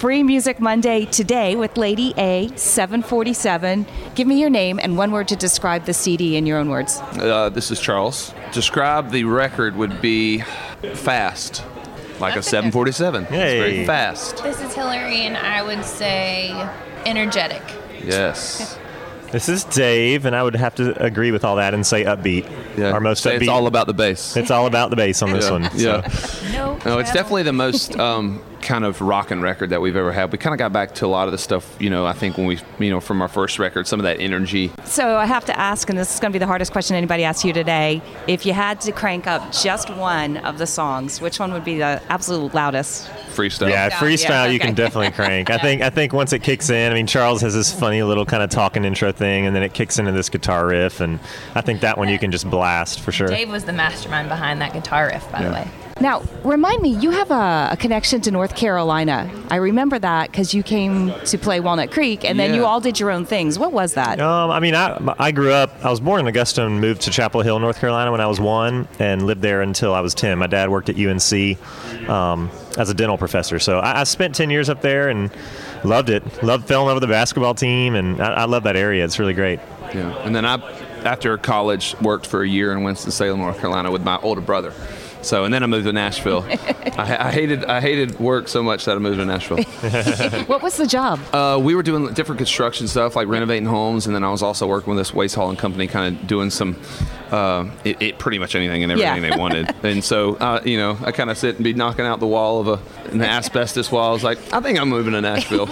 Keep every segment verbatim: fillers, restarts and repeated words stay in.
Free Music Monday today with Lady A, seven forty-seven. Give me your name and one word to describe the C D in your own words. Uh, this is Charles. Describe the record would be fast, like That's a seven forty-seven. Hey. It's very fast. This is Hillary, and I would say energetic. Yes. This is Dave, and I would have to agree with all that and say upbeat. Yeah. Our most Say upbeat. It's all about the bass. It's all about the bass on this yeah. one. Yeah. So. No, No, it's travel. definitely the most um, kind of rockin' record that we've ever had. We kind of got back to a lot of the stuff, you know, I think when we, you know, from our first record, some of that energy. So I have to ask, and this is going to be the hardest question anybody asks you today, if you had to crank up just one of the songs, which one would be the absolute loudest? Freestyle. Yeah, freestyle Yeah, you okay. can definitely crank. I think I think once it kicks in, I mean, Charles has this funny little kind of talking intro thing, and then it kicks into this guitar riff, and I think that one you can just blast for sure. Dave was the mastermind behind that guitar riff, by Yeah. the way. Now, remind me, you have a, a connection to North Carolina. I remember that because you came to play Walnut Creek, and then Yeah. you all did your own things. What was that? Um, I mean, I I grew up. I was born in Augusta and moved to Chapel Hill, North Carolina, when I was one, and lived there until I was ten. My dad worked at U N C um, as a dental professor, so I, I spent ten years up there and loved it. Loved falling over the basketball team, and I, I love that area. It's really great. Yeah. And then I, after college, worked for a year in Winston-Salem, North Carolina with my older brother. So, and then I moved to Nashville. I, I hated I hated work so much that I moved to Nashville. What was the job? Uh, we were doing different construction stuff, like renovating homes, and then I was also working with this waste hauling company, kind of doing some, uh, it, it pretty much anything and everything Yeah. they wanted. And so, uh, you know, I kind of sit and be knocking out the wall of a, an asbestos wall. I was like, I think I'm moving to Nashville.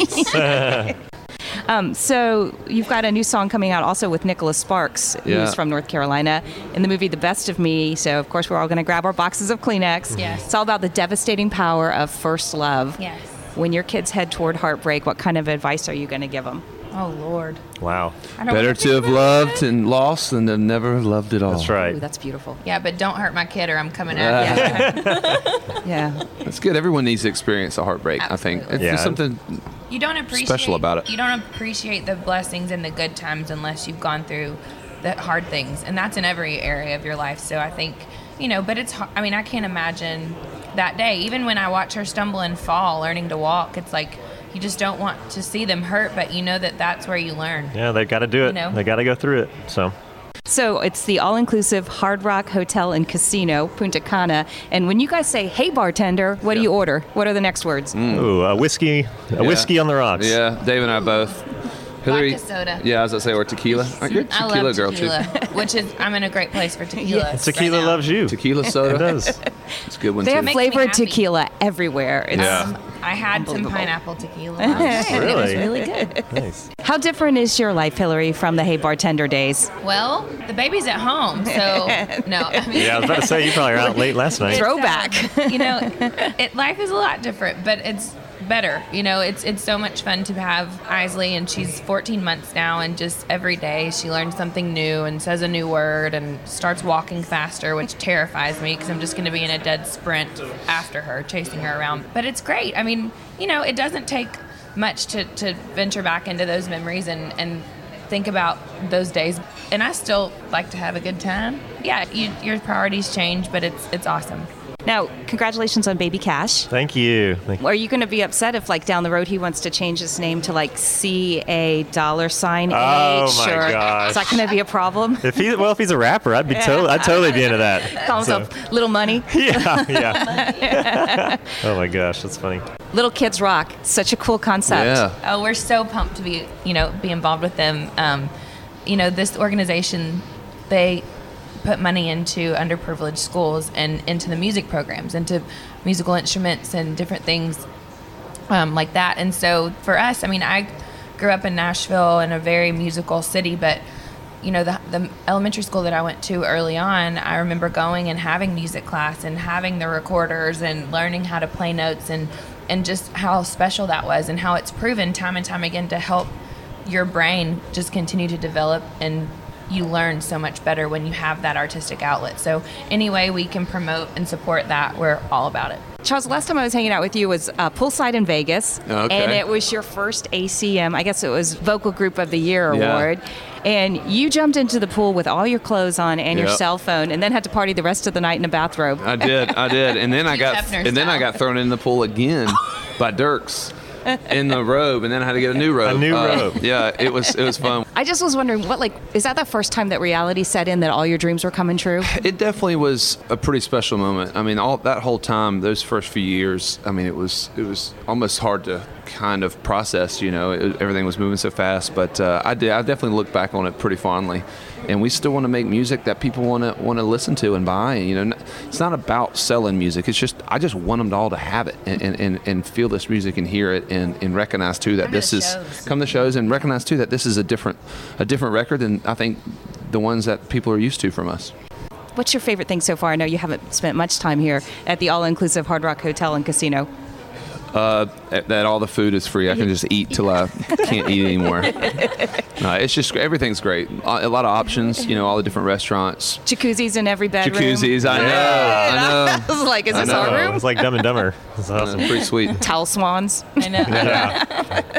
Um, so you've got a new song coming out also with Nicholas Sparks, who's Yeah. from North Carolina, in the movie The Best of Me. So, of course, we're all going to grab our boxes of Kleenex. Yes. It's all about the devastating power of first love. Yes. When your kids head toward heartbreak, what kind of advice are you going to give them? Oh, Lord. Wow, I don't Better wanna to think have about loved that. and lost than to never loved at all. that's right. Ooh, that's beautiful. Yeah, but don't hurt my kid or I'm coming at you. Yeah. That's good. Everyone needs to experience a heartbreak, I think. Absolutely. It's Yeah. something You don't appreciate special about it. You don't appreciate the blessings and the good times unless you've gone through the hard things, and that's in every area of your life. So I think, you know, but it's. har- I mean, I can't imagine that day. Even when I watch her stumble and fall, learning to walk, it's like you just don't want to see them hurt, but you know that that's where you learn. Yeah, they got to do it. You know? They got to go through it. So. So it's the all-inclusive Hard Rock Hotel and Casino, Punta Cana. And when you guys say, hey, bartender, what do Yeah. you order? What are the next words? Ooh, a whiskey, a Yeah. whiskey on the rocks. Yeah, Dave and I both. Hillary, Vodka soda. Yeah, as I say, or tequila. Aren't you a I tequila love girl tequila, too? which is I'm in a great place for tequila. Tequila right now. loves you. Tequila soda. It does. It's a good one They too. have makes me flavored happy. tequila everywhere. It's, Yeah. Um, I had some Unbelievable. pineapple tequila. last night, and It was Really? really good. Nice. How different is your life, Hillary, from the Hey Bartender days? Well, the baby's at home, so no. I mean, Yeah, I was about to say you probably were out late last night. Throwback. you know, it, life is a lot different, but it's better. You know, it's it's so much fun to have Isley, and she's fourteen months now, and just every day she learns something new and says a new word and starts walking faster, which terrifies me because I'm just going to be in a dead sprint after her, chasing her around. But it's great. I mean, you know, it doesn't take much to, to venture back into those memories and, and think about those days. And I still like to have a good time. Yeah, you, your priorities change, but it's it's awesome. Now, congratulations on Baby Cash. Thank you. Thank you. Are you going to be upset if, like, down the road he wants to change his name to, like, C A dollar sign H? Oh, my or, gosh. Is that going to be a problem? If he, well, if he's a rapper, I'd be totally, I'd totally be into that. Call So- himself Little Money. Yeah, yeah. Oh my gosh, that's funny. Little Kids Rock. Such a cool concept. Yeah. Oh, we're so pumped to be, you know, be involved with them. Um, you know, this organization, they put money into underprivileged schools and into the music programs, into musical instruments and different things um, like that. And so for us, I mean, I grew up in Nashville in a very musical city, but you know, the, the elementary school that I went to early on, I remember going and having music class and having the recorders and learning how to play notes and, and just how special that was and how it's proven time and time again to help your brain just continue to develop, and you learn so much better when you have that artistic outlet. So any way we can promote and support that, we're all about it. Charles, last time I was hanging out with you was uh, Poolside in Vegas. Okay. And it was your first A C M, I guess it was Vocal Group of the Year Yeah. award. And you jumped into the pool with all your clothes on and your Yep. cell phone, and then had to party the rest of the night in a bathrobe. I did, I did, and then I Hugh got Hefner and then I style. got thrown in the pool again by Dirks. in the robe, and then I had to get a new robe. A new Uh, robe. Yeah, it was it was fun. I just was wondering, what like is that the first time that reality set in, that all your dreams were coming true? It definitely was a pretty special moment. I mean, all that whole time, those first few years, I mean, it was it was almost hard to kind of process. You know, it, everything was moving so fast. But uh, I did. I definitely look back on it pretty fondly. And we still want to make music that people want to want to listen to and buy. You know, it's not about selling music. It's just I just want them all to have it and, and, and feel this music and hear it and, and recognize too that Come to this the is shows. come to shows and recognize too that this is a different a different record than I think the ones that people are used to from us. What's your favorite thing so far? I know you haven't spent much time here at the all-inclusive Hard Rock Hotel and Casino. Uh, that all the food is free. I can just eat till I can't eat anymore. No, it's just everything's great. A lot of options. You know, all the different restaurants. Jacuzzis in every bedroom. Jacuzzis. I know. I know. I was like, is I this know. our Oh, room? it's like Dumb and Dumber. It's Uh, awesome. pretty sweet. Towel swans. I know. Yeah.